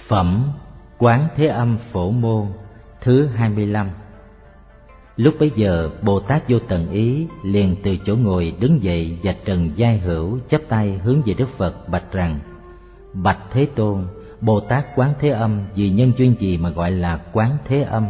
Phẩm Quán Thế Âm Phổ Môn thứ 25. Lúc bấy giờ Bồ Tát Vô Tận Ý liền từ chỗ ngồi đứng dậy và trần vai hữu chắp tay hướng về Đức Phật bạch rằng: Bạch Thế Tôn, Bồ Tát Quán Thế Âm vì nhân duyên gì mà gọi là Quán Thế Âm?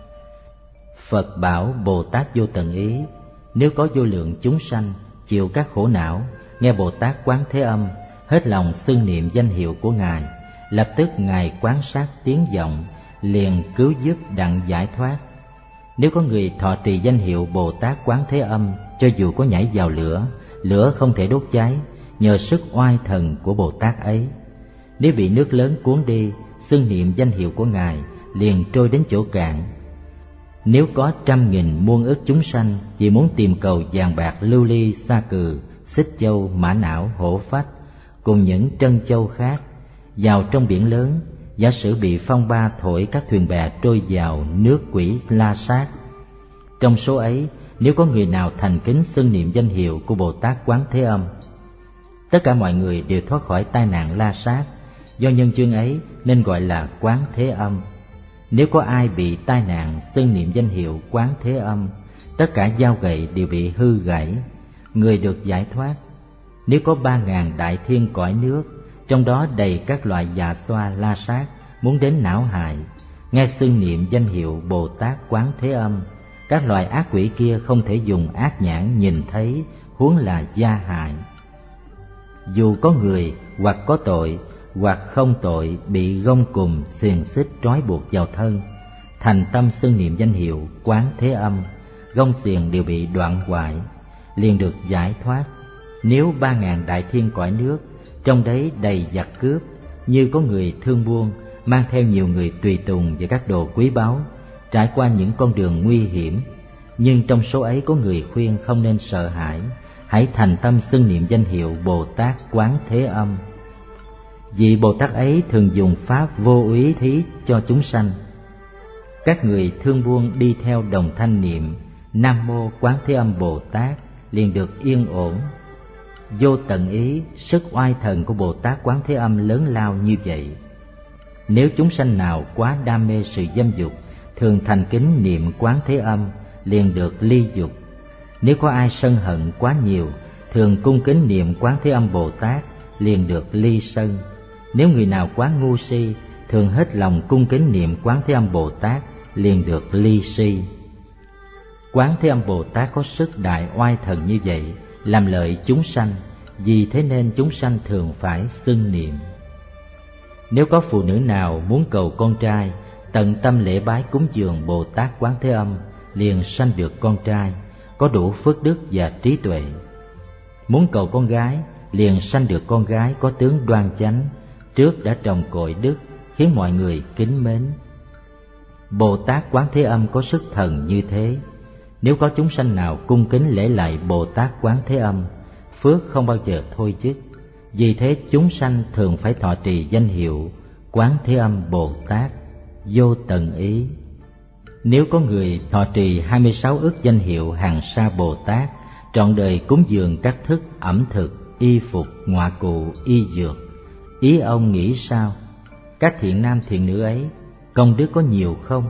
Phật bảo Bồ Tát Vô Tận Ý: Nếu có vô lượng chúng sanh chịu các khổ não, nghe Bồ Tát Quán Thế Âm, hết lòng xưng niệm danh hiệu của Ngài, lập tức Ngài quan sát tiếng vọng, liền cứu giúp đặng giải thoát. Nếu có người thọ trì danh hiệu Bồ Tát Quán Thế Âm, cho dù có nhảy vào lửa, lửa không thể đốt cháy, nhờ sức oai thần của Bồ Tát ấy. Nếu bị nước lớn cuốn đi, xưng niệm danh hiệu của Ngài, liền trôi đến chỗ cạn. Nếu có 100.000 muôn ức chúng sanh vì muốn tìm cầu vàng bạc lưu ly sa cừ, xích châu, mã não, hổ phách cùng những trân châu khác vào trong biển lớn, giả sử bị phong ba thổi các thuyền bè trôi vào nước quỷ la sát. Trong số ấy, nếu có người nào thành kính xưng niệm danh hiệu của Bồ Tát Quán Thế Âm, tất cả mọi người đều thoát khỏi tai nạn la sát. Do nhân duyên ấy nên gọi là Quán Thế Âm. Nếu có ai bị tai nạn xưng niệm danh hiệu Quán Thế Âm, tất cả dao gậy đều bị hư gãy, người được giải thoát. Nếu có 3.000 đại thiên cõi nước, trong đó đầy các loại già xoa la sát muốn đến não hại, nghe xưng niệm danh hiệu Bồ Tát Quán Thế Âm, các loài ác quỷ kia không thể dùng ác nhãn nhìn thấy, huống là gia hại. Dù có người hoặc có tội hoặc không tội bị gông cùm xiềng xích trói buộc vào thân, thành tâm xưng niệm danh hiệu Quán Thế Âm, gông xiềng đều bị đoạn hoại, liền được giải thoát. Nếu 3.000 đại thiên cõi nước, trong đấy đầy giặc cướp, như có người thương buôn mang theo nhiều người tùy tùng và các đồ quý báu, trải qua những con đường nguy hiểm, nhưng trong số ấy có người khuyên không nên sợ hãi, hãy thành tâm xưng niệm danh hiệu Bồ Tát Quán Thế Âm. Vì Bồ Tát ấy thường dùng pháp vô úy thí cho chúng sanh. Các người thương buôn đi theo đồng thanh niệm Nam Mô Quán Thế Âm Bồ Tát liền được yên ổn. Vô tận ý, sức oai thần của Bồ Tát Quán Thế Âm lớn lao như vậy. Nếu chúng sanh nào quá đam mê sự dâm dục, thường thành kính niệm Quán Thế Âm, liền được ly dục. Nếu có ai sân hận quá nhiều, thường cung kính niệm Quán Thế Âm Bồ Tát, liền được ly sân. Nếu người nào quá ngu si, thường hết lòng cung kính niệm Quán Thế Âm Bồ Tát, liền được ly si. Quán Thế Âm Bồ Tát có sức đại oai thần như vậy, làm lợi chúng sanh, vì thế nên chúng sanh thường phải xưng niệm. Nếu có phụ nữ nào muốn cầu con trai, tận tâm lễ bái cúng dường Bồ Tát Quán Thế Âm, liền sanh được con trai, có đủ phước đức và trí tuệ. Muốn cầu con gái, liền sanh được con gái có tướng đoan chánh, trước đã trồng cội đức, khiến mọi người kính mến. Bồ Tát Quán Thế Âm có sức thần như thế. Nếu có chúng sanh nào cung kính lễ lạy Bồ Tát Quán Thế Âm, phước không bao giờ thôi dứt. Vì thế chúng sanh thường phải thọ trì danh hiệu Quán Thế Âm Bồ Tát Vô Tận Ý. Nếu có người thọ trì 26 ức danh hiệu Hàng Sa Bồ Tát, trọn đời cúng dường các thức ẩm thực, y phục, ngoại cụ, y dược, ý ông nghĩ sao? Các thiện nam thiện nữ ấy, công đức có nhiều không?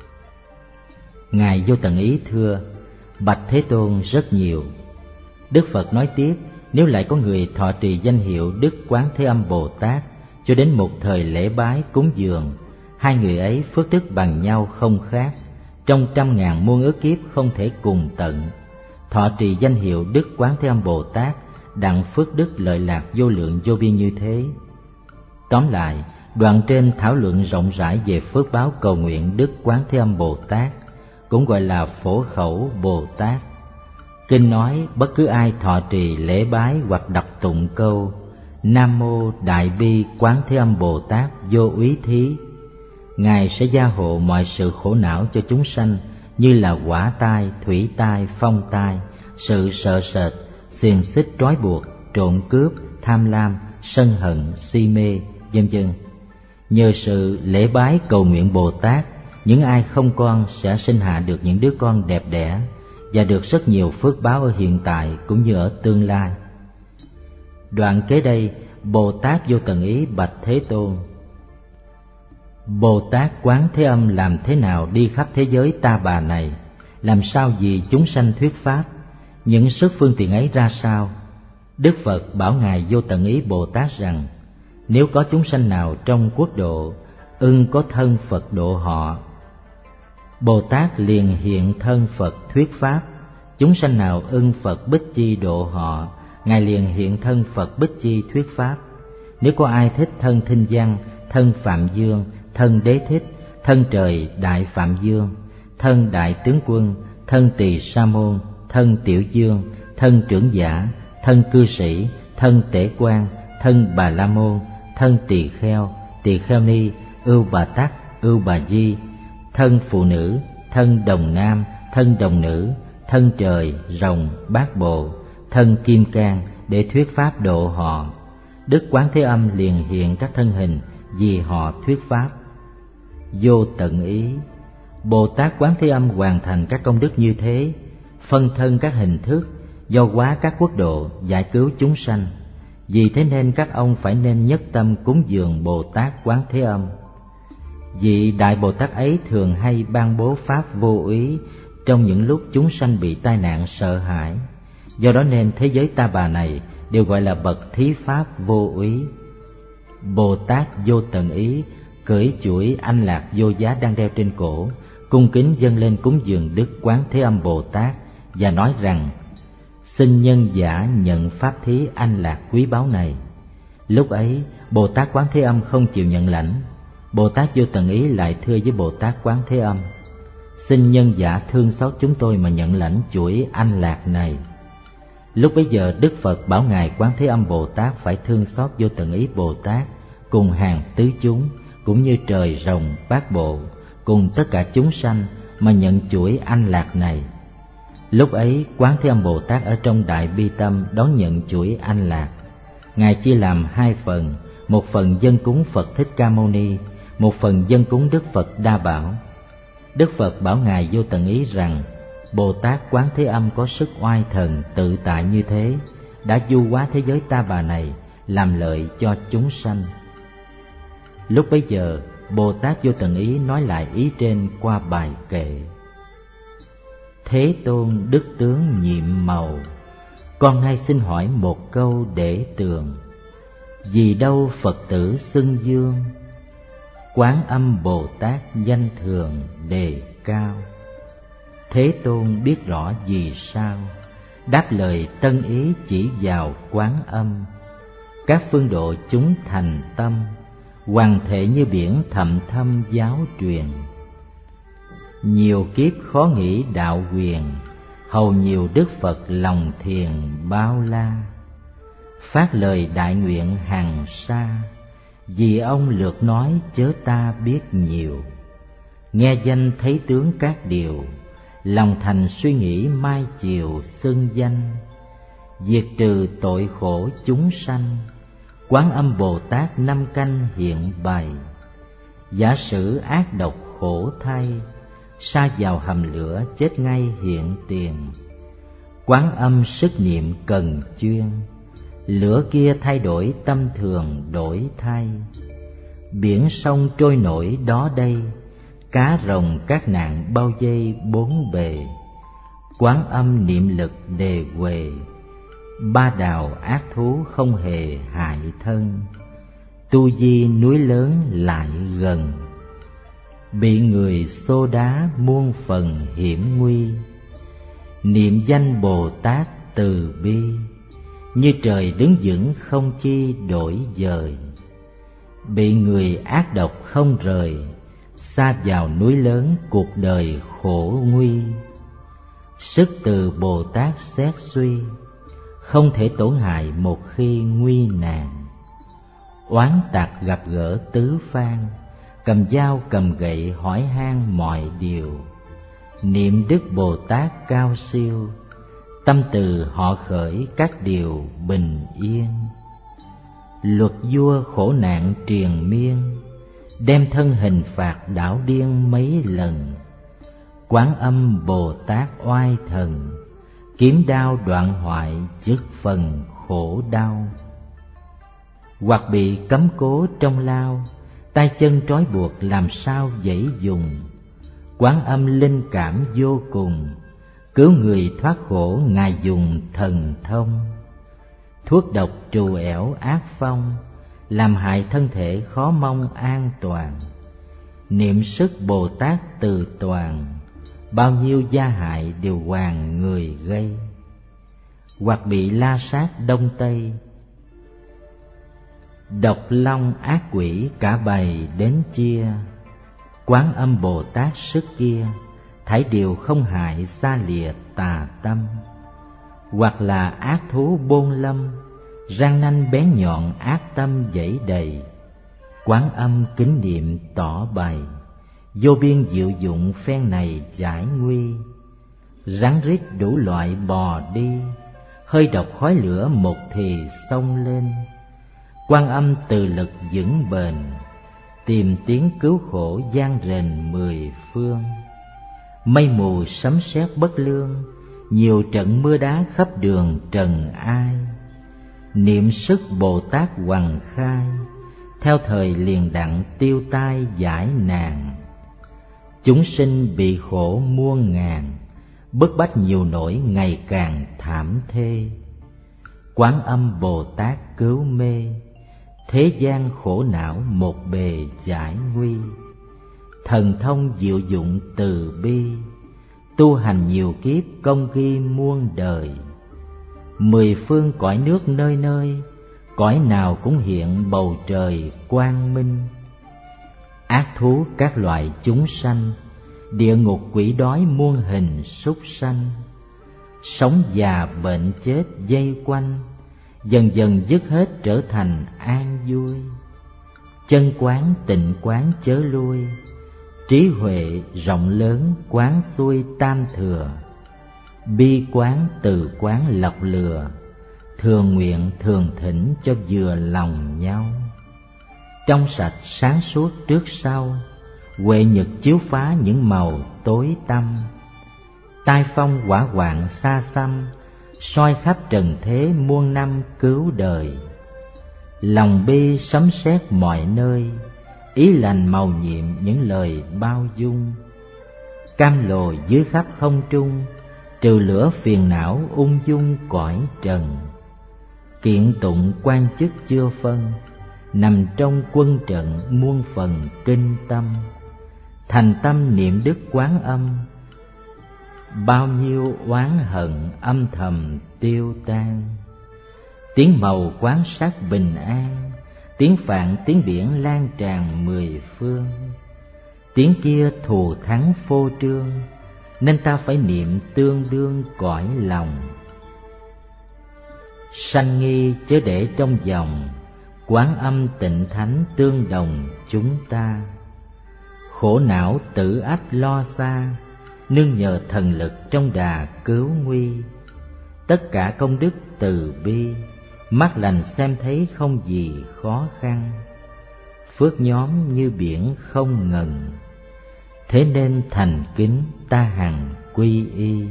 Ngài Vô Tận Ý thưa: Bạch Thế Tôn, rất nhiều. Đức Phật nói tiếp: Nếu lại có người thọ trì danh hiệu Đức Quán Thế Âm Bồ Tát, cho đến một thời lễ bái cúng dường, hai người ấy phước đức bằng nhau không khác, trong 100.000 muôn ức kiếp không thể cùng tận. Thọ trì danh hiệu Đức Quán Thế Âm Bồ Tát, đặng phước đức lợi lạc vô lượng vô biên như thế. Tóm lại, đoạn trên thảo luận rộng rãi về phước báo cầu nguyện Đức Quán Thế Âm Bồ Tát, cũng gọi là Phổ Khẩu Bồ Tát. Kinh nói bất cứ ai thọ trì lễ bái hoặc đọc tụng câu Nam Mô Đại Bi Quán Thế Âm Bồ Tát Vô Úy Thí, Ngài sẽ gia hộ mọi sự khổ não cho chúng sanh, như là hỏa tai, thủy tai, phong tai, sự sợ sệt, xiềng xích trói buộc, trộm cướp, tham lam, sân hận, si mê, vân vân. Nhờ sự lễ bái cầu nguyện Bồ Tát, những ai không con sẽ sinh hạ được những đứa con đẹp đẽ và được rất nhiều phước báo ở hiện tại cũng như ở tương lai. Đoạn kế đây, Bồ Tát Vô Tận Ý bạch Thế Tôn: Bồ Tát Quán Thế Âm làm thế nào đi khắp thế giới ta bà này, làm sao vì chúng sanh thuyết pháp, những sức phương tiện ấy ra sao? Đức Phật bảo Ngài Vô Tận Ý Bồ Tát rằng, nếu có chúng sanh nào trong quốc độ ưng có thân Phật độ họ, Bồ Tát liền hiện thân Phật thuyết pháp. Chúng sanh nào ưng Phật Bích Chi độ họ, Ngài liền hiện thân Phật Bích Chi thuyết pháp. Nếu có ai thích thân Thinh Văn, thân Phạm Dương, thân Đế Thích, thân Trời Đại Phạm Dương, thân Đại Tướng Quân, thân Tỳ Sa Môn, thân Tiểu Dương, thân Trưởng Giả, thân Cư Sĩ, thân Tể Quan, thân Bà La Môn, thân Tỳ Kheo Ni, Ưu Bà Tắc, Ưu Bà Di, thân Phụ Nữ, thân Đồng Nam, thân Đồng Nữ, thân Trời, Rồng, Bát Bộ, thân Kim Cang để thuyết pháp độ họ, Đức Quán Thế Âm liền hiện các thân hình vì họ thuyết pháp. Vô Tận Ý, Bồ Tát Quán Thế Âm hoàn thành các công đức như thế, phân thân các hình thức, do hóa các quốc độ, giải cứu chúng sanh. Vì thế nên các ông phải nên nhất tâm cúng dường Bồ Tát Quán Thế Âm. Vị Đại Bồ Tát ấy thường hay ban bố pháp vô úy trong những lúc chúng sanh bị tai nạn sợ hãi. Do đó nên thế giới ta bà này đều gọi là bậc thí pháp vô úy. Bồ Tát Vô Tận Ý cưỡi chuỗi anh lạc vô giá đang đeo trên cổ, cung kính dâng lên cúng dường Đức Quán Thế Âm Bồ Tát và nói rằng: xin nhân giả nhận pháp thí anh lạc quý báu này. Lúc ấy Bồ Tát Quán Thế Âm không chịu nhận lãnh. Bồ Tát Vô Tận Ý lại thưa với Bồ Tát Quán Thế Âm: xin nhân giả thương xót chúng tôi mà nhận lãnh chuỗi anh lạc này. Lúc bấy giờ Đức Phật bảo Ngài Quán Thế Âm Bồ Tát phải thương xót Vô Tận Ý Bồ Tát cùng hàng tứ chúng, cũng như trời, rồng, bát bộ, cùng tất cả chúng sanh mà nhận chuỗi anh lạc này. Lúc ấy Quán Thế Âm Bồ Tát ở trong đại bi tâm đón nhận chuỗi anh lạc. Ngài chia làm hai phần, một phần dâng cúng Phật Thích Ca Mâu Ni, một phần dâng cúng Đức Phật Đa Bảo. Đức Phật bảo Ngài Vô Tận Ý rằng: Bồ Tát Quán Thế Âm có sức oai thần tự tại như thế, đã du hóa thế giới ta bà này, làm lợi cho chúng sanh. Lúc bấy giờ Bồ Tát Vô Tận Ý nói lại ý trên qua bài kệ: Thế Tôn đức tướng nhiệm màu, con nay xin hỏi một câu để tường. Vì đâu Phật tử xưng dương, Quán Âm Bồ Tát danh thường đề cao. Thế Tôn biết rõ vì sao, đáp lời tân ý chỉ vào Quán Âm. Các phương độ chúng thành tâm, hoàng thể như biển thậm thâm giáo truyền. Nhiều kiếp khó nghĩ đạo quyền, hầu nhiều Đức Phật lòng thiền bao la. Phát lời đại nguyện hằng sa, vì ông lượt nói chớ ta biết nhiều. Nghe danh thấy tướng các điều, lòng thành suy nghĩ mai chiều xưng danh. Diệt trừ tội khổ chúng sanh, Quán Âm Bồ Tát năm canh hiện bày. Giả sử ác độc khổ thay, sa vào hầm lửa chết ngay hiện tiền. Quán Âm sức niệm cần chuyên, lửa kia thay đổi tâm thường đổi thay. Biển sông trôi nổi đó đây, cá rồng các nạn bao vây bốn bề. Quán Âm niệm lực đề huề, ba đào ác thú không hề hại thân. Tu di núi lớn lại gần, bị người xô đá muôn phần hiểm nguy. Niệm danh Bồ Tát từ bi, như trời đứng vững không chi đổi dời. Bị người ác độc không rời, sa vào núi lớn cuộc đời khổ nguy. Sức từ Bồ Tát xét suy, không thể tổn hại một khi nguy nạn. Oán tặc gặp gỡ tứ phương, cầm dao cầm gậy hỏi han mọi điều. Niệm Đức Bồ Tát cao siêu, tâm từ họ khởi các điều bình yên. Luật vua khổ nạn triền miên, đem thân hình phạt đảo điên mấy lần. Quán Âm Bồ Tát oai thần, kiếm đao đoạn hoại dứt phần khổ đau. Hoặc bị cấm cố trong lao, tay chân trói buộc làm sao dãy dùng. Quán Âm linh cảm vô cùng, cứu người thoát khổ Ngài dùng thần thông. Thuốc độc trù ẻo ác phong, làm hại thân thể khó mong an toàn. Niệm sức Bồ Tát từ toàn, bao nhiêu gia hại đều hoàn người gây. Hoặc bị la sát đông tây, độc long ác quỷ cả bầy đến chia. Quán Âm Bồ Tát sức kia, thảy điều không hại xa lìa tà tâm. Hoặc là ác thú bôn lâm, răng nanh bén nhọn ác tâm dẫy đầy. Quán Âm kính niệm tỏ bày, vô biên diệu dụng phen này giải nguy. Rắn rít đủ loại bò đi, hơi độc khói lửa một thì xông lên. Quan Âm từ lực vững bền, tìm tiếng cứu khổ gian rền mười phương. Mây mù sấm sét bất lương, nhiều trận mưa đá khắp đường trần ai. Niệm sức Bồ Tát hoằng khai, theo thời liền đặng tiêu tai giải nạn. Chúng sinh bị khổ muôn ngàn, bức bách nhiều nỗi ngày càng thảm thê. Quán Âm Bồ Tát cứu mê, thế gian khổ não một bề giải nguy. Thần thông diệu dụng từ bi, tu hành nhiều kiếp công ghi muôn đời. Mười phương cõi nước nơi nơi, cõi nào cũng hiện bầu trời quang minh. Ác thú các loại chúng sanh, địa ngục quỷ đói muôn hình súc sanh. Sống già bệnh chết dây quanh, dần dần dứt hết trở thành an vui. Chân quán tịnh quán chớ lui, trí huệ rộng lớn quán xuôi tam thừa. Bi quán từ quán lọc lừa, thường nguyện thường thỉnh cho vừa lòng nhau. Trong sạch sáng suốt trước sau, huệ nhật chiếu phá những màu tối tăm. Tai phong hỏa hoạn xa xăm, soi khắp trần thế muôn năm cứu đời. Lòng bi sấm sét mọi nơi, ý lành màu nhiệm những lời bao dung. Cam lồ dưới khắp không trung, trừ lửa phiền não ung dung cõi trần. Kiện tụng quan chức chưa phân, nằm trong quân trận muôn phần kinh tâm. Thành tâm niệm đức Quán Âm, bao nhiêu oán hận âm thầm tiêu tan. Tiếng màu quán sát bình an, tiếng phạn tiếng biển lan tràn mười phương. Tiếng kia thù thắng phô trương, nên ta phải niệm tương đương cõi lòng. Sanh nghi chớ để trong lòng, Quán Âm tịnh thánh tương đồng chúng ta. Khổ não tử ách lo xa, nương nhờ thần lực trong đà cứu nguy. Tất cả công đức từ bi, mắt lành xem thấy không gì khó khăn. Phước nhóm như biển không ngần, thế nên thành kính ta hằng quy y.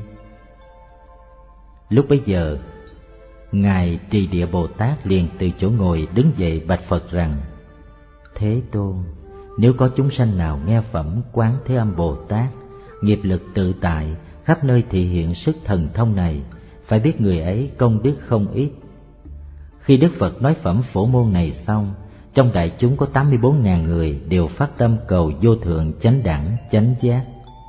Lúc bấy giờ, Ngài Trì Địa Bồ Tát liền từ chỗ ngồi đứng dậy bạch Phật rằng: Thế Tôn, nếu có chúng sanh nào nghe phẩm Quán Thế Âm Bồ Tát, nghiệp lực tự tại, khắp nơi thị hiện sức thần thông này, phải biết người ấy công đức không ít. Khi Đức Phật nói phẩm phổ môn này xong, trong đại chúng có 84.000 người đều phát tâm cầu vô thượng chánh đẳng chánh giác.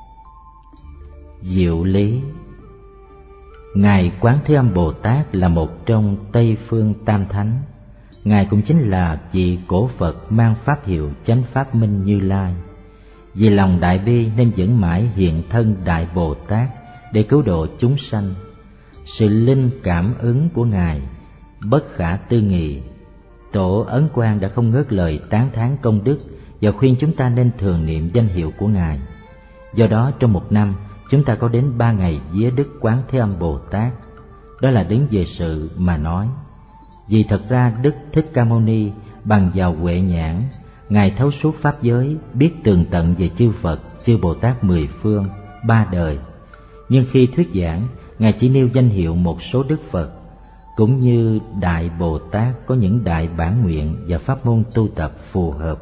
Diệu lý: Ngài Quán Thế Âm Bồ Tát là một trong Tây Phương Tam Thánh. Ngài cũng chính là vị cổ Phật mang pháp hiệu Chánh Pháp Minh Như Lai. Vì lòng đại bi nên vẫn mãi hiện thân Đại Bồ Tát để cứu độ chúng sanh. Sự linh cảm ứng của Ngài bất khả tư nghị. Tổ Ấn Quang đã không ngớt lời tán thán công đức và khuyên chúng ta nên thường niệm danh hiệu của Ngài. Do đó trong một năm chúng ta có đến 3 ngày vía Đức Quán Thế Âm Bồ Tát. Đó là đứng về sự mà nói. Vì thật ra Đức Thích Ca Mâu Ni bằng vào huệ nhãn, Ngài thấu suốt pháp giới, biết tường tận về chư Phật, chư Bồ Tát mười phương, 3 đời. Nhưng khi thuyết giảng, Ngài chỉ nêu danh hiệu một số Đức Phật, cũng như Đại Bồ Tát có những đại bản nguyện và pháp môn tu tập phù hợp,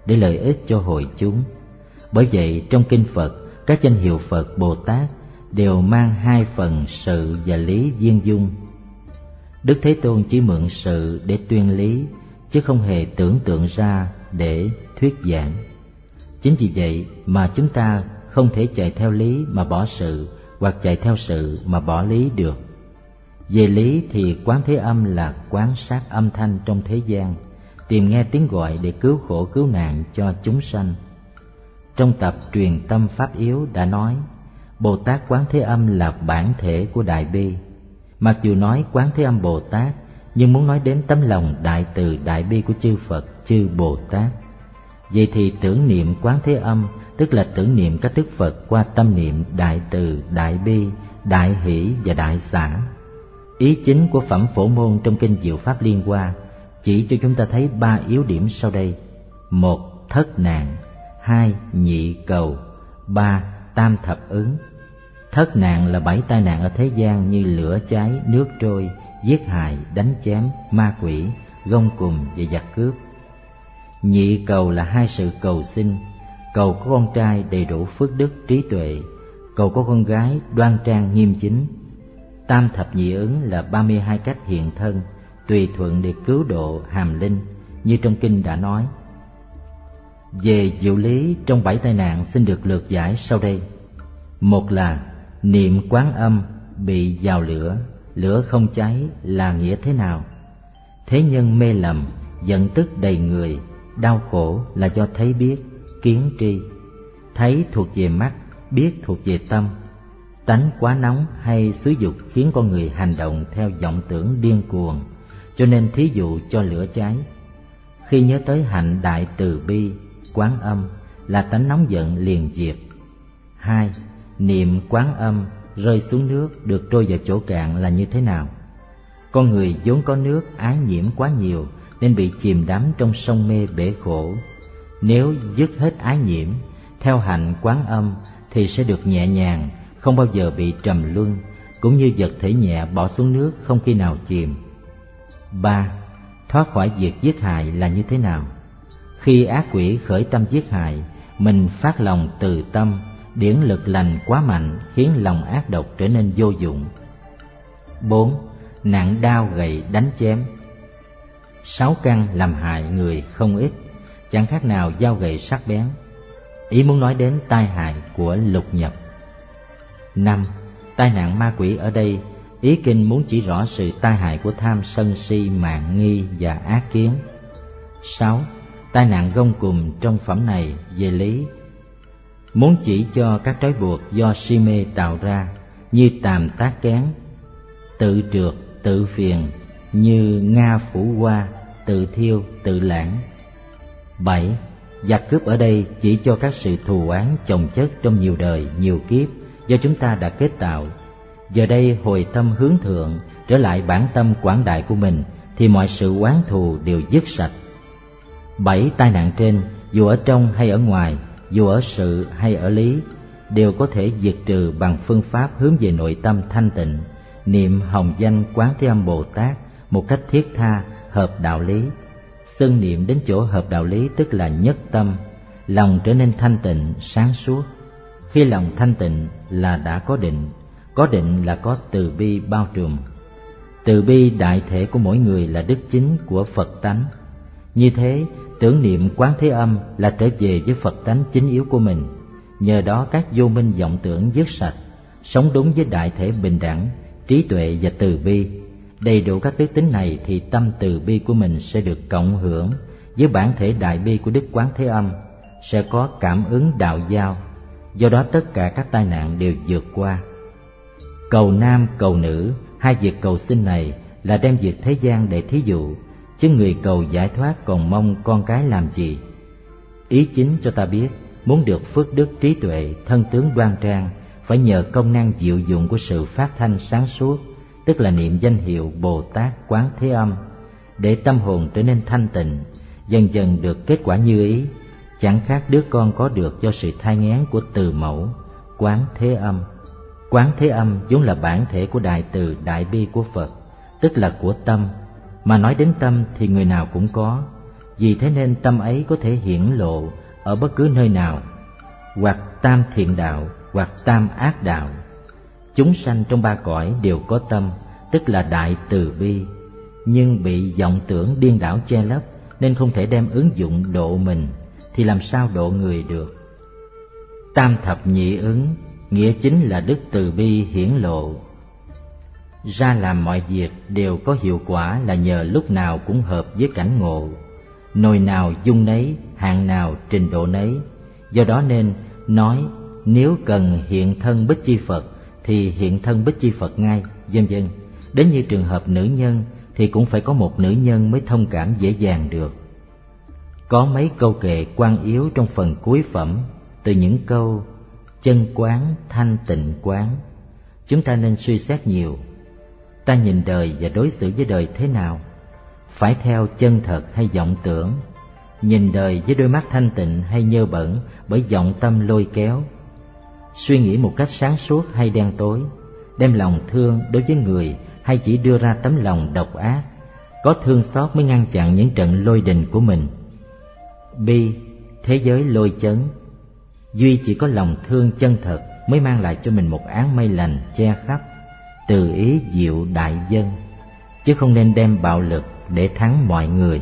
để lợi ích cho hội chúng. Bởi vậy trong kinh Phật, các danh hiệu Phật Bồ Tát đều mang hai phần sự và lý viên dung. Đức Thế Tôn chỉ mượn sự để tuyên lý, chứ không hề tưởng tượng ra để thuyết giảng. Chính vì vậy mà chúng ta không thể chạy theo lý mà bỏ sự, hoặc chạy theo sự mà bỏ lý được. Về lý thì Quán Thế Âm là quán sát âm thanh trong thế gian, tìm nghe tiếng gọi để cứu khổ cứu nạn cho chúng sanh. Trong tập Truyền Tâm Pháp Yếu đã nói, Bồ Tát Quán Thế Âm là bản thể của Đại Bi. Mặc dù nói Quán Thế Âm Bồ Tát, nhưng muốn nói đến tấm lòng đại từ đại bi của chư Phật, chư Bồ Tát. Vậy thì tưởng niệm Quán Thế Âm tức là tưởng niệm các đức Phật qua tâm niệm đại từ, đại bi, đại hỷ và đại xả. Ý chính của phẩm Phổ Môn trong kinh Diệu Pháp Liên Hoa chỉ cho chúng ta thấy ba yếu điểm sau đây: 1. Thất nạn, 2. Nhị cầu, 3. Tam thập ứng. Thất nạn là 7 tai nạn ở thế gian như lửa cháy, nước trôi, giết hại, đánh chém, ma quỷ, gông cùm và giặc cướp. Nhị cầu là 2 sự cầu xin: cầu có con trai đầy đủ phước đức trí tuệ, cầu có con gái đoan trang nghiêm chính. Tam thập nhị ứng là 32 cách hiện thân, tùy thuận để cứu độ hàm linh, như trong kinh đã nói. Về diệu lý trong 7 tai nạn xin được lược giải sau đây. Một là niệm Quán Âm bị vào lửa, lửa không cháy là nghĩa thế nào? Thế nhân mê lầm, giận tức đầy người, đau khổ là do thấy biết, kiến tri. Thấy thuộc về mắt, biết thuộc về tâm. Tánh quá nóng hay xúi dục khiến con người hành động theo vọng tưởng điên cuồng, cho nên thí dụ cho lửa cháy. Khi nhớ tới hạnh đại từ bi, Quán Âm là tánh nóng giận liền diệt. 2. Niệm Quán Âm rơi xuống nước được trôi vào chỗ cạn là như thế nào? Con người vốn có nước ái nhiễm quá nhiều nên bị chìm đắm trong sông mê bể khổ. Nếu dứt hết ái nhiễm, theo hạnh Quán Âm thì sẽ được nhẹ nhàng, không bao giờ bị trầm luân, cũng như vật thể nhẹ bỏ xuống nước không khi nào chìm. 3. Thoát khỏi việc giết hại là như thế nào? Khi ác quỷ khởi tâm giết hại, mình phát lòng từ tâm, điển lực lành quá mạnh khiến lòng ác độc trở nên vô dụng. 4. Nặng đao gậy đánh chém. 6 căn làm hại người không ít, chẳng khác nào dao gậy sắc bén. Ý muốn nói đến tai hại của lục nhập. 5. Tai nạn ma quỷ ở đây, ý kinh muốn chỉ rõ sự tai hại của tham sân si mạn nghi và ác kiến. 6. Tai nạn gông cùm trong phẩm này về lý, muốn chỉ cho các trói buộc do si mê tạo ra, như tàm tác kén, tự trượt, tự phiền, như nga phủ hoa, tự thiêu, tự lãng. 7. Giặc cướp ở đây chỉ cho các sự thù oán chồng chất trong nhiều đời, nhiều kiếp do chúng ta đã kết tạo. Giờ đây hồi tâm hướng thượng, trở lại bản tâm quảng đại của mình, thì mọi sự oán thù đều dứt sạch. 7 tai nạn trên, dù ở trong hay ở ngoài, dù ở sự hay ở lý, đều có thể diệt trừ bằng phương pháp hướng về nội tâm thanh tịnh, niệm hồng danh Quán Thế Âm Bồ Tát một cách thiết tha, hợp đạo lý. Xưng niệm đến chỗ hợp đạo lý tức là nhất tâm, lòng trở nên thanh tịnh, sáng suốt. Khi lòng thanh tịnh là đã có định là có từ bi bao trùm. Từ bi đại thể của mỗi người là đức chính của Phật tánh. Như thế, tưởng niệm Quán Thế Âm là trở về với Phật tánh chính yếu của mình. Nhờ đó các vô minh vọng tưởng dứt sạch, sống đúng với đại thể bình đẳng, trí tuệ và từ bi. Đầy đủ các đức tính này thì tâm từ bi của mình sẽ được cộng hưởng với bản thể đại bi của Đức Quán Thế Âm, sẽ có cảm ứng đạo giao. Do đó tất cả các tai nạn đều vượt qua. Cầu nam cầu nữ, hai việc cầu xin này là đem việc thế gian để thí dụ, chứ người cầu giải thoát còn mong con cái làm gì? Ý chính cho ta biết, muốn được phước đức trí tuệ, thân tướng đoan trang, phải nhờ công năng diệu dụng của sự phát thanh sáng suốt, tức là niệm danh hiệu Bồ Tát Quán Thế Âm, để tâm hồn trở nên thanh tịnh, dần dần được kết quả như ý, chẳng khác đứa con có được do sự thai nghén của từ mẫu Quán Thế Âm. Quán Thế Âm vốn là bản thể của đại từ đại bi của Phật, tức là của tâm. Mà nói đến tâm thì người nào cũng có, Vì thế nên tâm ấy có thể hiển lộ ở bất cứ nơi nào, hoặc tam thiện đạo, hoặc tam ác đạo. Chúng sanh trong ba cõi đều có tâm, tức là đại từ bi, nhưng bị vọng tưởng điên đảo che lấp nên không thể đem ứng dụng độ mình, thì làm sao độ người được. Tam thập nhị ứng nghĩa chính là đức từ bi hiển lộ ra, làm mọi việc đều có hiệu quả là nhờ lúc nào cũng hợp với cảnh ngộ, nồi nào dung nấy, hạng nào trình độ nấy. Do đó nên nói nếu cần hiện thân Bích Chi Phật thì hiện thân Bích Chi Phật ngay, vân vân. Đến như trường hợp nữ nhân thì cũng phải có một nữ nhân mới thông cảm dễ dàng được. Có mấy câu kệ quan yếu trong phần cuối phẩm, từ những câu chân quán, thanh tịnh quán. Chúng ta nên suy xét nhiều. Ta nhìn đời và đối xử với đời thế nào? Phải theo chân thật hay vọng tưởng? Nhìn đời với đôi mắt thanh tịnh hay nhơ bẩn bởi vọng tâm lôi kéo? Suy nghĩ một cách sáng suốt hay đen tối? Đem lòng thương đối với người hay chỉ đưa ra tấm lòng độc ác? Có thương xót mới ngăn chặn những trận lôi đình của mình. Bi, thế giới lôi chấn. Duy chỉ có lòng thương chân thật mới mang lại cho mình một áng mây lành che khắp, từ ý diệu đại dân, chứ không nên đem bạo lực để thắng mọi người.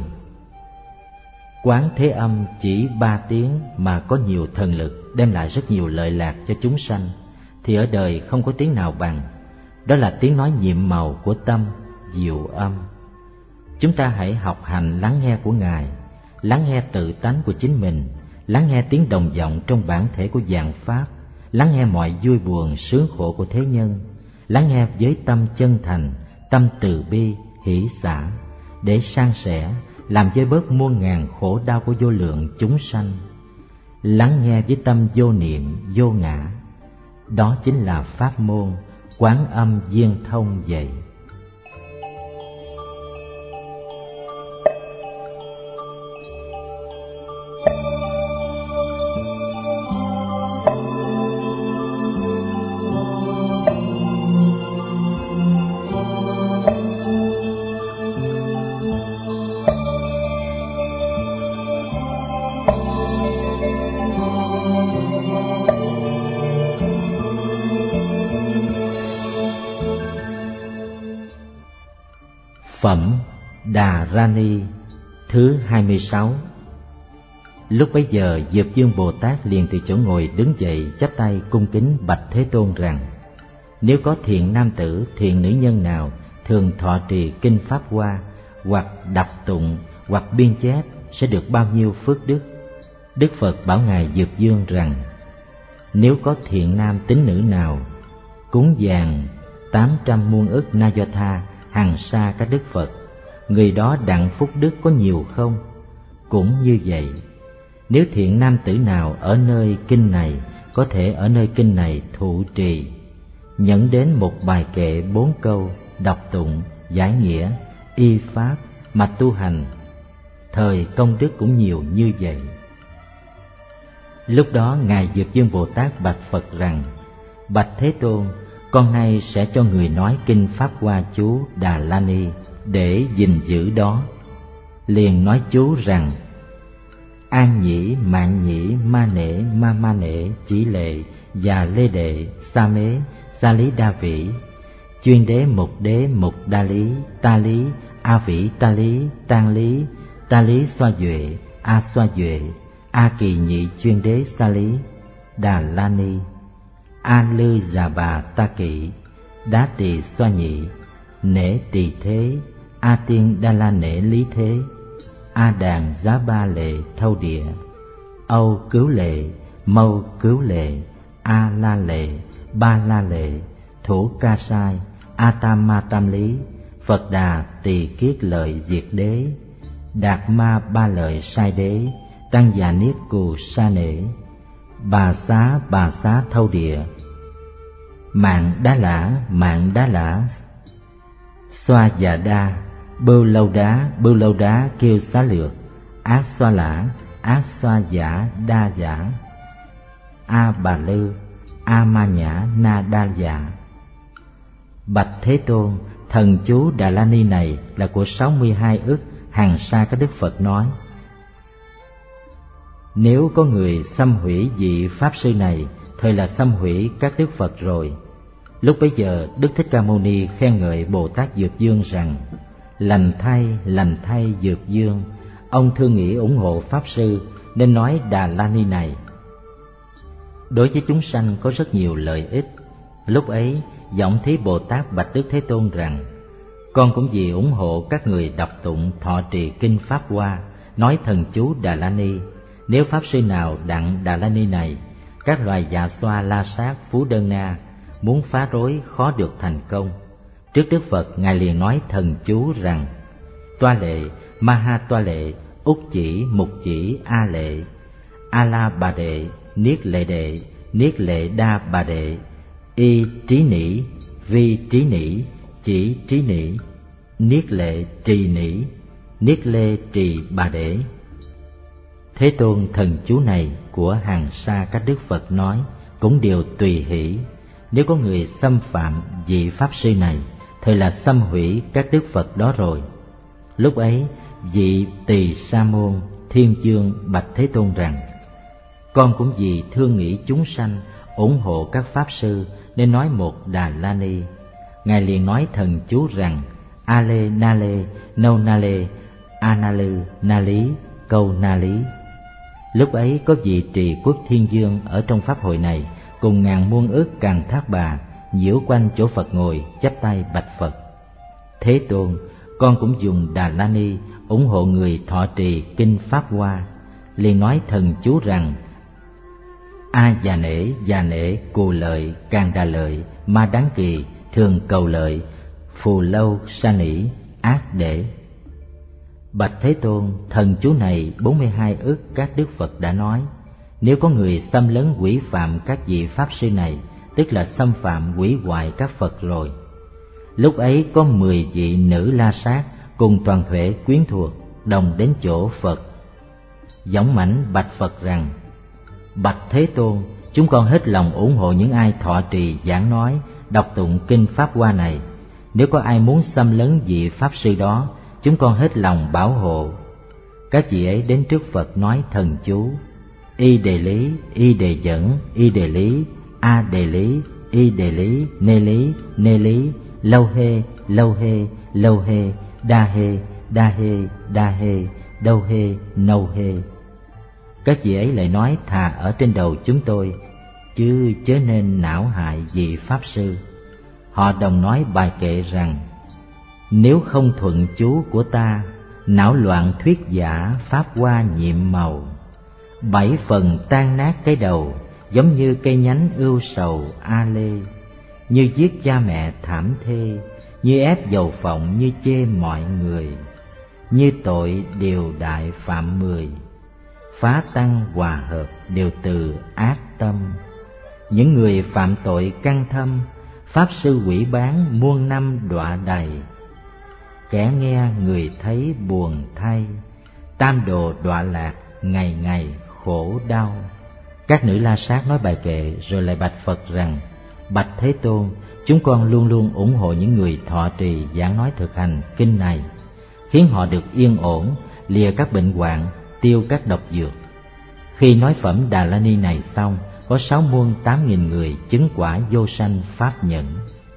Quán Thế Âm chỉ 3 tiếng mà có nhiều thần lực, đem lại rất nhiều lợi lạc cho chúng sanh, thì ở đời không có tiếng nào bằng. Đó là tiếng nói nhiệm màu của tâm, diệu âm. Chúng ta hãy học hành lắng nghe của Ngài, lắng nghe tự tánh của chính mình, lắng nghe tiếng đồng vọng trong bản thể của vạn pháp, lắng nghe mọi vui buồn sướng khổ của thế nhân, lắng nghe với tâm chân thành, tâm từ bi, hỷ xả, để san sẻ, làm vơi bớt muôn ngàn khổ đau của vô lượng chúng sanh. Lắng nghe với tâm vô niệm, vô ngã. Đó chính là pháp môn Quán Âm Viên Thông vậy. Phẩm Đà Rani thứ 26. Lúc bấy giờ Dược Dương Bồ Tát liền từ chỗ ngồi đứng dậy, chắp tay cung kính bạch Thế Tôn rằng: nếu có thiện nam tử, thiện nữ nhân nào thường thọ trì kinh Pháp Hoa, hoặc đọc tụng, hoặc biên chép, sẽ được bao nhiêu phước đức? Đức Phật bảo ngài Dược Dương rằng: nếu có thiện nam tín nữ nào cúng dường 800 muôn ức na do tha hằng sa các đức Phật, người đó đặng phúc đức có nhiều không? Cũng như vậy, nếu thiện nam tử nào ở nơi kinh này có thể ở nơi kinh này thụ trì, nhẫn đến một bài kệ 4 câu, đọc tụng, giải nghĩa, y pháp mà tu hành, thời công đức cũng nhiều như vậy. Lúc đó ngài Dược Dương Bồ Tát bạch Phật rằng: bạch Thế Tôn, con nay sẽ cho người nói kinh Pháp Hoa chú Đà La Ni để gìn giữ đó. Liền nói chú rằng: an nhĩ, mạng nhĩ, ma nể, ma nể, chỉ lệ, già lê đệ, sa mế, sa lý đa vĩ, chuyên đế, mục đa lý, ta lý, a vĩ ta lý, ta lý xoa duệ, a xoa duệ, a kỳ nhị chuyên đế sa lý, Đà La Ni, a lư già bà ta kỵ, đá tỳ xoa nhị, nể tỳ thế, a tiên đa la nể lý thế, a đàn giá ba lệ thâu địa, âu cứu lệ, mâu cứu lệ, a la lệ, ba la lệ, thủ ca sai, a tam ma tam lý, Phật đà tỳ kiết lợi diệt đế, đạt ma ba lợi sai đế, tăng già niết cù sa nể, bà xá thâu địa, mạng đá lã, xoa già đa, bưu lâu đá kêu xá lược, ác xoa lã, ác xoa giả đa giả, a bà lư, a ma nhã na đa dạ. Bạch Thế Tôn, thần chú Đà La Ni này là của 62 ức hàng sa các đức Phật nói, Nếu có người xâm hủy vị Pháp Sư này, thời là xâm hủy các Đức Phật rồi. Lúc bấy giờ Đức Thích Ca Mâu Ni khen ngợi Bồ Tát Dược Dương rằng: lành thay Dược Dương, ông thương nghĩ ủng hộ Pháp Sư nên nói Đà La Ni này. Đối với chúng sanh có rất nhiều lợi ích. Lúc ấy Giọng Thí Bồ Tát bạch Đức Thế Tôn rằng: con cũng vì ủng hộ các người đọc tụng thọ trì kinh Pháp Hoa, nói thần chú Đà La Ni. Nếu Pháp Sư nào đặng Đà La Ni này, các loài dạ xoa, la sát, phú đơn na muốn phá rối khó được thành công. Trước Đức Phật, Ngài liền nói thần chú rằng: toa lệ, ma ha toa lệ, úc chỉ, mục chỉ, a lệ, a la bà đệ, niết lệ đa bà đệ, y trí nỉ, vi trí nỉ, chỉ trí nỉ, niết lệ trì nỉ, niết lê trì bà đệ. Thế Tôn thần chú này của hàng sa các Đức Phật nói cũng đều tùy hỷ. Nếu có người xâm phạm vị Pháp Sư này, thời là xâm hủy các Đức Phật đó rồi. Lúc ấy vị Tỳ Sa Môn Thiên Dương bạch Thế Tôn rằng: con cũng vì thương nghĩ chúng sanh, ủng hộ các Pháp Sư nên nói một Đà La Ni. Ngài liền nói thần chú rằng: a lê na lê, nâu na lê, a na lư na lý, câu na lý. Lúc ấy có vị Trì Quốc Thiên Dương ở trong pháp hội này cùng ngàn muôn ức Càn Thác Bà nhiễu quanh chỗ Phật ngồi, chắp tay bạch Phật: Thế Tôn, con cũng dùng Đà La Ni ủng hộ người thọ trì kinh Pháp Hoa. Liền nói thần chú rằng: a già nể, cù lợi, càng đà lợi, ma đáng kỳ, thường cầu lợi, phù lâu, sa nỉ, ác để. Bạch Thế Tôn, thần chú này 42 ức các Đức Phật đã nói. Nếu có người xâm lấn quỷ phạm các vị Pháp Sư này, tức là xâm phạm hủy hoại các Phật rồi. Lúc ấy có 10 vị nữ la sát cùng toàn thể quyến thuộc đồng đến chỗ Phật, dõng mãnh bạch Phật rằng: bạch Thế Tôn, chúng con hết lòng ủng hộ những ai thọ trì giảng nói, đọc tụng kinh Pháp Hoa này. Nếu có ai muốn xâm lấn vị Pháp Sư đó, chúng con hết lòng bảo hộ. Các vị ấy đến trước Phật nói thần chú: y đề lý, y đề dẫn, y đề lý, a đề lý, y đề lý, nê lý, lâu hê, lâu hê, đa hê, đâu hê, nâu hê. Các vị ấy lại nói thà ở trên đầu chúng tôi, chứ chớ nên não hại vị Pháp Sư. Họ đồng nói bài kệ rằng: nếu không thuận chú của ta, não loạn thuyết giả, Pháp Hoa nhiệm màu. 7 phần tan nát cái đầu, giống như cây nhánh ưu sầu a lê. Như giết cha mẹ thảm thê, như ép dầu phộng, như chê mọi người. Như tội điều đại phạm 10, phá tăng hòa hợp đều từ ác tâm. Những người phạm tội căn thâm, Pháp Sư quỷ bán muôn năm đọa đầy. Kẻ nghe người thấy buồn thay, tam đồ đọa lạc ngày ngày khổ đau. Các nữ la sát nói bài kệ rồi lại bạch Phật rằng: bạch Thế Tôn, chúng con luôn luôn ủng hộ những người thọ trì giảng nói thực hành kinh này, khiến họ được yên ổn, lìa các bệnh hoạn, tiêu các độc dược. Khi nói phẩm Đà La Ni này xong, có 6 muôn 8.000 người chứng quả vô sanh pháp nhẫn.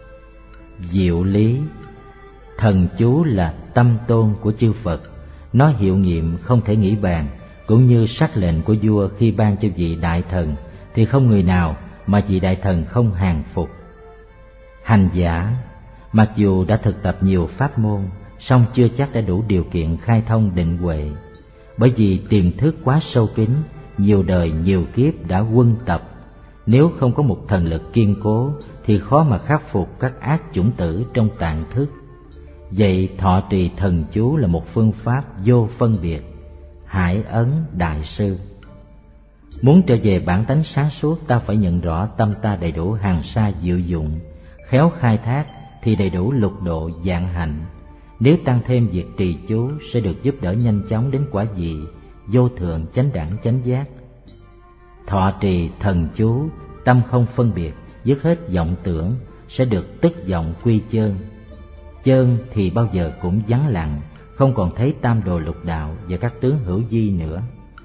Diệu lý, thần chú là tâm tôn của chư Phật, nó hiệu nghiệm không thể nghĩ bàn, cũng như sắc lệnh của vua khi ban cho vị đại thần thì không người nào mà vị đại thần không hàng phục. Hành giả mặc dù đã thực tập nhiều pháp môn, song chưa chắc đã đủ điều kiện khai thông định huệ, bởi vì tiềm thức quá sâu kín, nhiều đời nhiều kiếp đã huân tập. Nếu không có một thần lực kiên cố thì khó mà khắc phục các ác chủng tử trong tạng thức. Vậy thọ trì thần chú là một phương pháp vô phân biệt. Hải Ấn Đại Sư: muốn trở về bản tánh sáng suốt, ta phải nhận rõ tâm ta đầy đủ hàng sa diệu dụng, khéo khai thác thì đầy đủ lục độ vạn hạnh. Nếu tăng thêm việc trì chú sẽ được giúp đỡ nhanh chóng đến quả vị vô thượng chánh đẳng chánh giác. Thọ trì thần chú, tâm không phân biệt, dứt hết vọng tưởng, sẽ được tức vọng quy chơn. Chơn thì bao giờ cũng vắng lặng, không còn thấy tam đồ lục đạo và các tướng hữu vi nữa.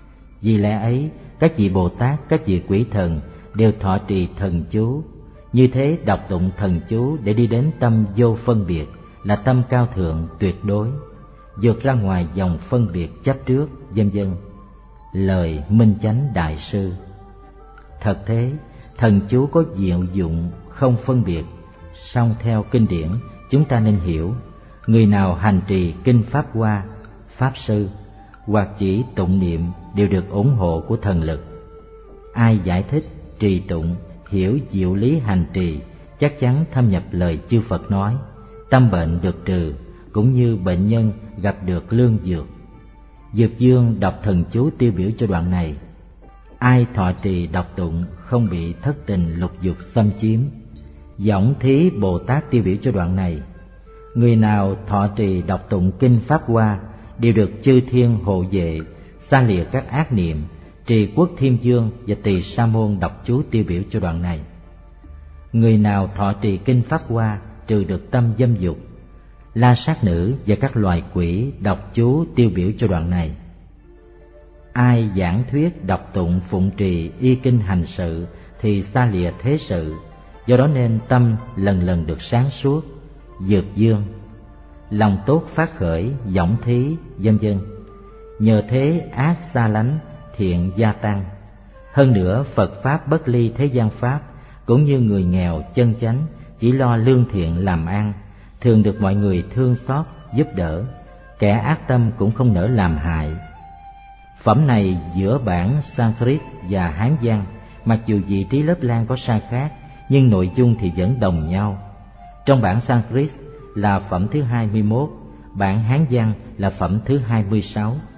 Vì lẽ ấy, các vị Bồ Tát, các vị quỷ thần đều thọ trì thần chú. Như thế đọc tụng thần chú để đi đến tâm vô phân biệt là tâm cao thượng tuyệt đối, vượt ra ngoài dòng phân biệt chấp trước, vân vân. Lời Minh Chánh Đại Sư. Thật thế, thần chú có diệu dụng không phân biệt, song theo kinh điển chúng ta nên hiểu, người nào hành trì kinh Pháp Hoa, Pháp Sư hoặc chỉ tụng niệm đều được ủng hộ của thần lực. Ai giải thích, trì tụng, hiểu diệu lý hành trì, chắc chắn thâm nhập lời chư Phật nói, tâm bệnh được trừ, cũng như bệnh nhân gặp được lương dược. Dược Dương đọc thần chú tiêu biểu cho đoạn này. Ai thọ trì đọc tụng không bị thất tình lục dục xâm chiếm. Võng Thí Bồ Tát tiêu biểu cho đoạn này. Người nào thọ trì đọc tụng kinh Pháp Hoa đều được chư thiên hộ vệ, xa lìa các ác niệm. Trì Quốc Thiên Dương và Tỳ Sa Môn đọc chú tiêu biểu cho đoạn này. Người nào thọ trì kinh Pháp Hoa trừ được tâm dâm dục. La Sát Nữ và các loài quỷ đọc chú tiêu biểu cho đoạn này. Ai giảng thuyết đọc tụng phụng trì y kinh hành sự thì xa lìa thế sự, do đó nên tâm lần lần được sáng suốt. Dược Dương. Lòng tốt phát khởi, võng thí, vân vân. Nhờ thế ác xa lánh, thiện gia tăng. Hơn nữa Phật Pháp bất ly thế gian Pháp, cũng như người nghèo chân chánh chỉ lo lương thiện làm ăn, thường được mọi người thương xót giúp đỡ, kẻ ác tâm cũng không nỡ làm hại. Phẩm này giữa bản Sanskrit và Hán văn, mặc dù vị trí lớp lang có sai khác, nhưng nội dung thì vẫn đồng nhau. Trong bản Sanskrit là phẩm thứ 21, bản Hán văn là phẩm thứ 26.